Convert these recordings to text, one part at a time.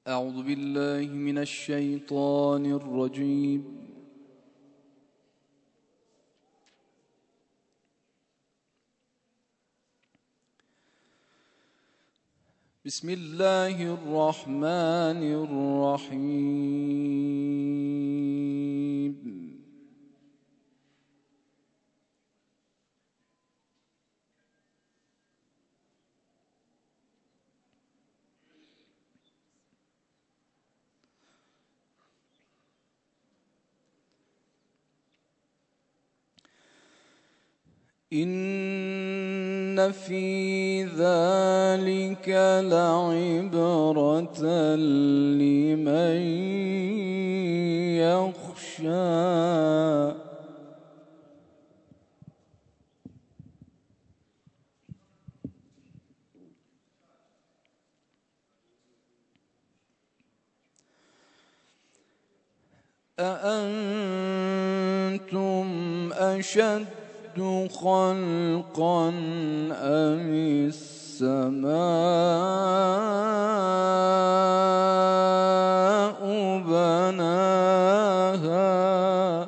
أعوذ بالله من الشيطان الرجيم. بسم الله الرحمن الرحيم. إن في ذلك لعبرة لمن يخشى. أأنتم أشد خلقا أم السماء بناها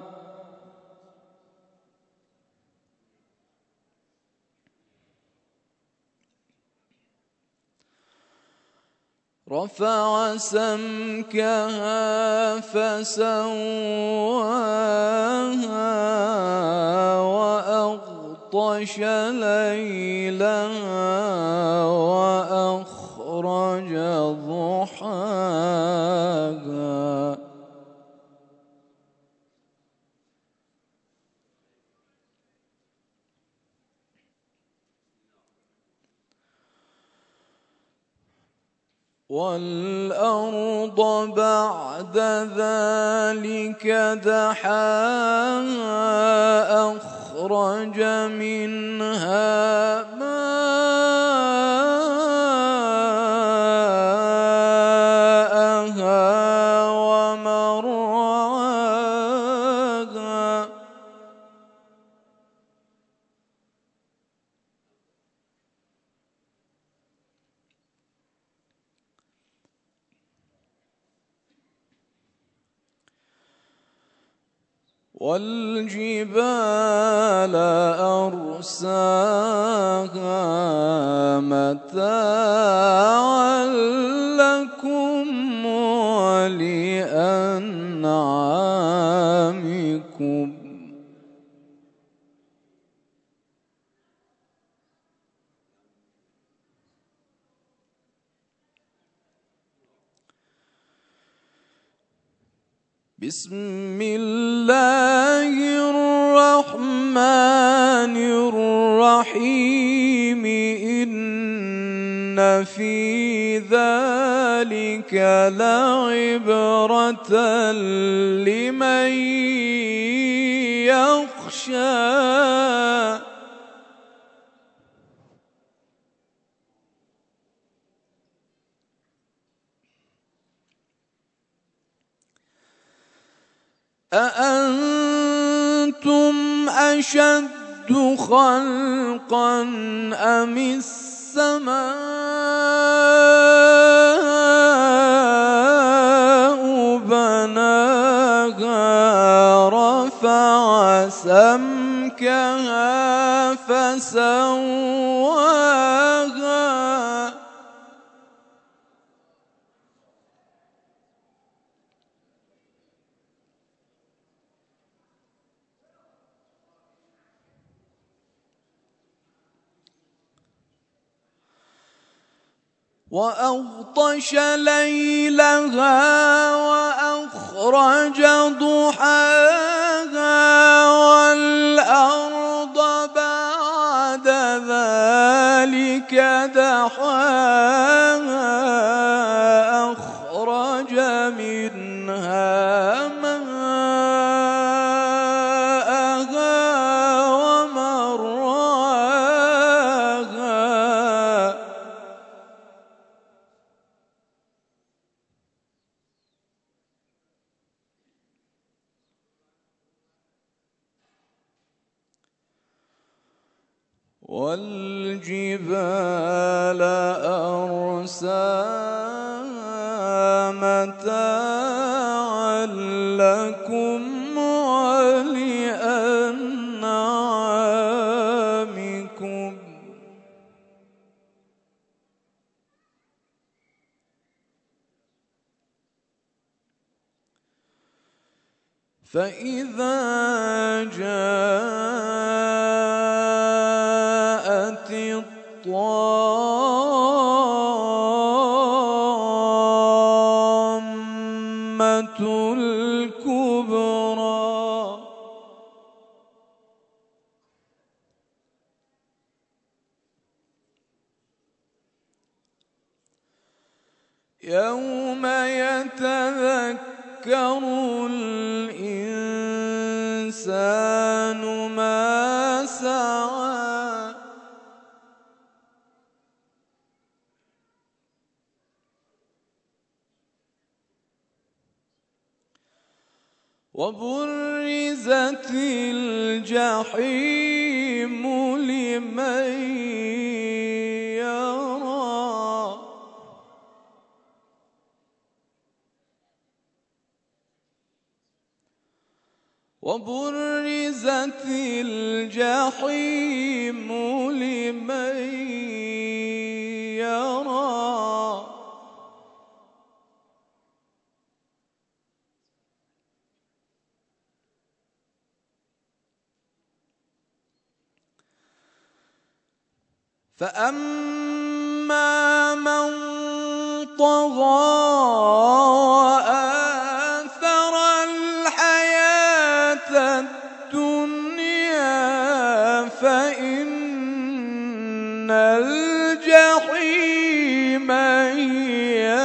رفع سمكها فسواها وأغطش ليلها وأخرج ضحاها والأرض بعد ذلك دحاها أخرج منها ماءها ومرعاها والجبال أرساها متاعا لكم ولأنعامكم بسم الله الرحمن الرحيم. إن في ذلك لعبرة لمن يخشى. أأنتم أشد خلقا أم السماء بناها رفع سمكها فسواها وأغطش ليلها وأخرج ضحاها والأرض بعد ذلك دحاها أخرج منها ماءها ومرعاها والجبال أرساها متاعا لكم ولأنعامكم. فإذا جاءت الطامة الكبرى يوم يتذكر الإنسان ما سعى وبرزت الجحيم لمن يرى وبرزت الجحيم لمن يرى فأما من طغى وآثر الحياة الدنيا فإن الجحيم هي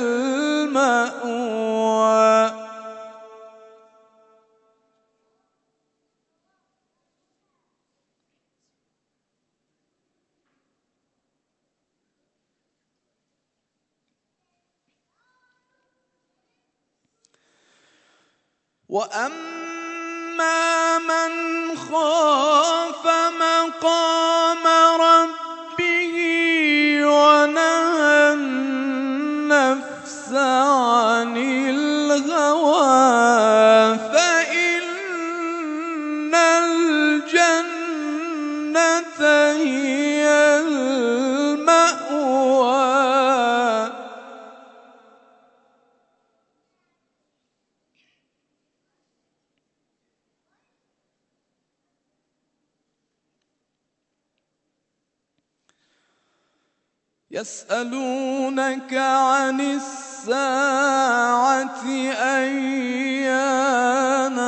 المأوى. وأما من خاف مقام ربه ونهى النفس عن الهوى فإن الجنة هي المأوى. يسألونك عن الساعة أيان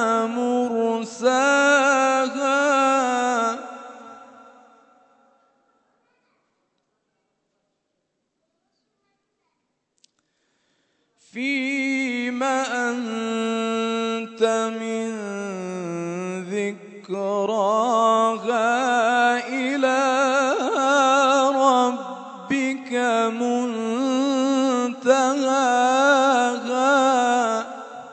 مرساها فيم أنت من ذكراها إلى ربك منتهاها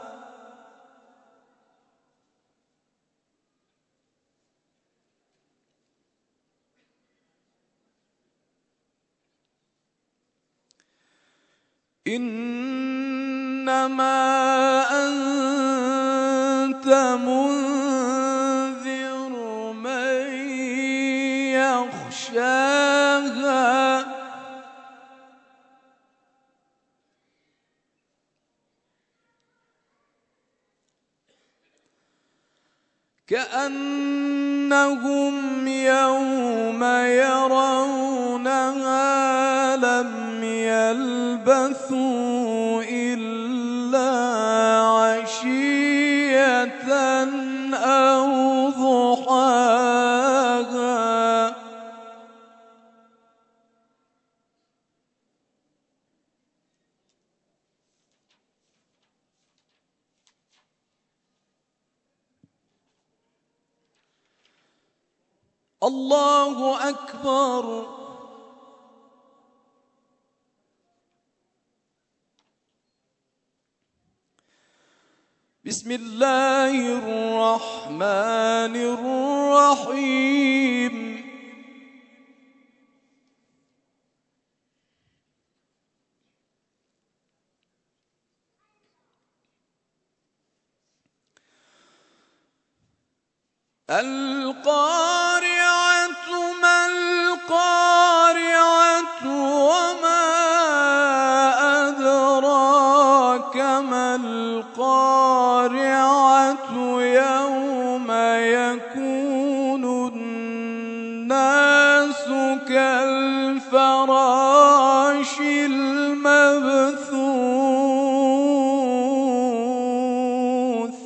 إنما أنت منذر من يخشاها كأنهم يوم يرونها لم يلبثوا إلا عشية أو ضحاها. الله أكبر. بسم الله الرحمن الرحيم. القارعة ما القارعة وما أدراك ما القارعة يوم يكون الناس كالفراش المبثوث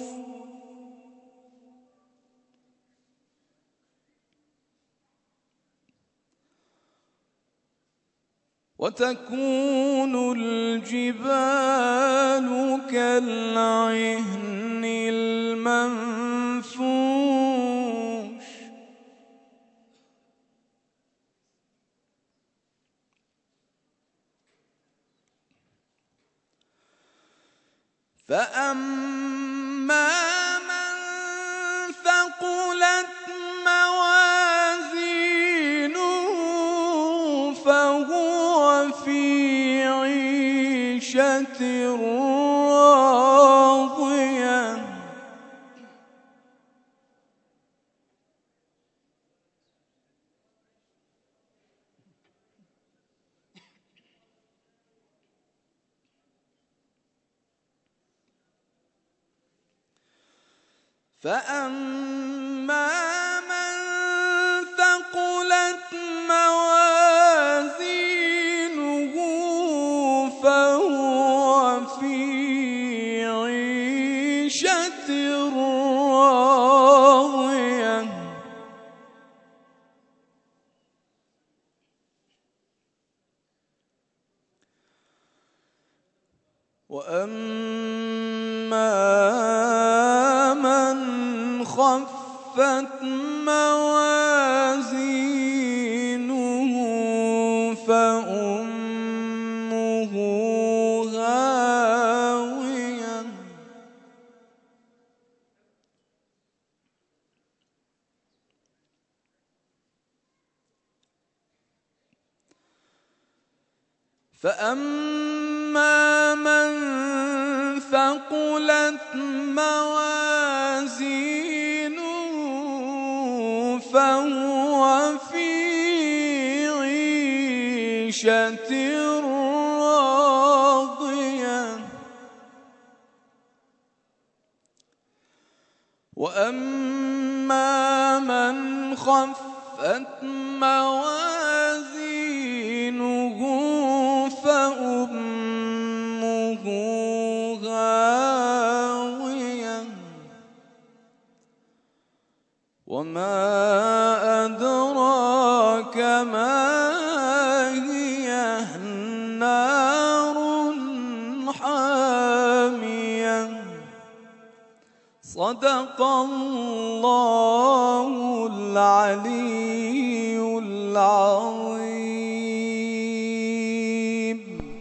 وتكون الجبال كالعهن المنفوش فأما من ثقلت موازينه فهو في عيشة راضية فأما من ثقلت موازينه فهو في عيشة راضية وأما من خفت موازينه فأمه هاوية فأما من ثقلت موازينه فهو في عيشة راضية وأما من خفت موازينه فأمه هاوية وما أدراك ما هي نار حامية صدق الله العلي العظيم.